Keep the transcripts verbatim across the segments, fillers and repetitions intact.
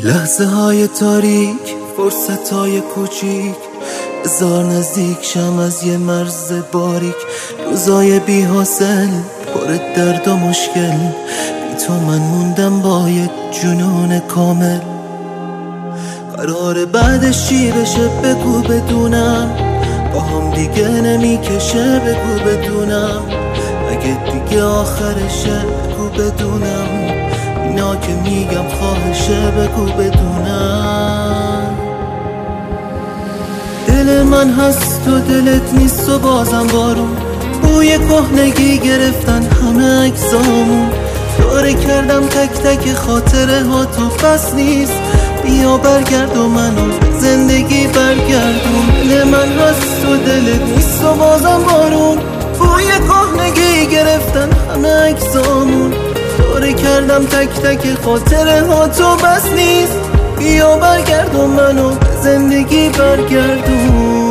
لحظه های تاریک، فرصت های کوچیک، بزار نزدیک شم از یه مرز باریک. روزای بی حاصل پر درد و مشکل، بی تو من موندم با یک جنون کامل. قرار بعدش چی بشه بگو بدونم، با هم دیگه نمیکشه بگو بدونم. اگه دیگه آخرشه بگو بدونم، اینا که میگم خواهشه بگو بدونم. دل من هست و دلت نیست و بازم بارون، بوی کهنگی گرفتن همه اجزامون. داره کردم تک تک خاطره ها تو بس نیست، بیا برگرد و منو زندگی برگردون. دل من هست و دلت نیست و بازم بارون، بوی کهنگی گرفتن همه اجزامون. داره کردم تک تک خاطره ها تو بس نیست، بیا برگرد و منو زندگی برگردون.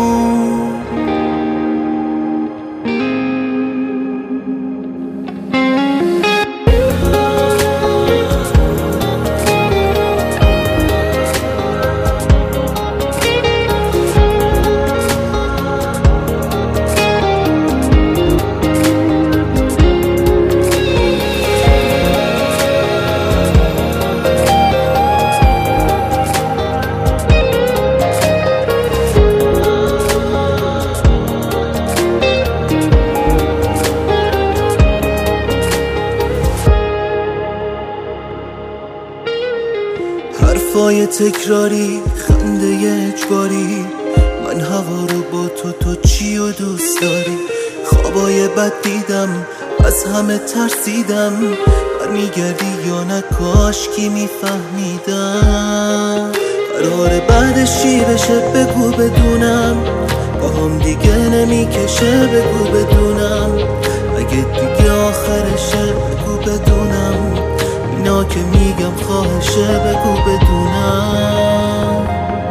حرفای تکراری، خنده اجباری، من هوا رو با تو تو چی و دوست داری. خوابای بد دیدم، از همه ترسیدم، برمیگردی یا نه کاش کی میفهمیدم. قرار بعدش چی بشه بگو بدونم، با هم دیگه نمیکشه بگو بدونم. اگه دیگه آخرشه بگو بدونم، اینا که میگم خواهشه بگو بدونم.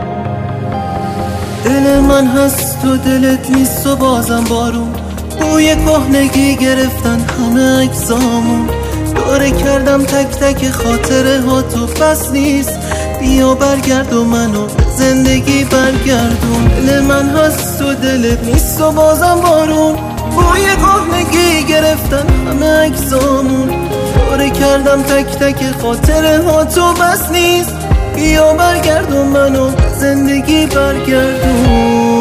دل من هست و دلت نیست و بازم بارون، بوی کهنگی گرفتن همه اجزامون. داره کردم تک تک خاطره ها تو بس نیست، بیا برگرد و منو زندگی برگردون. دل من هست و دلت نیست و بازم بارون، بوی کهنگی گرفتن همه اجزامون. داره کردم تک تک خاطره ها تو بس نیست، بیا برگرد و منو زندگی برگردون.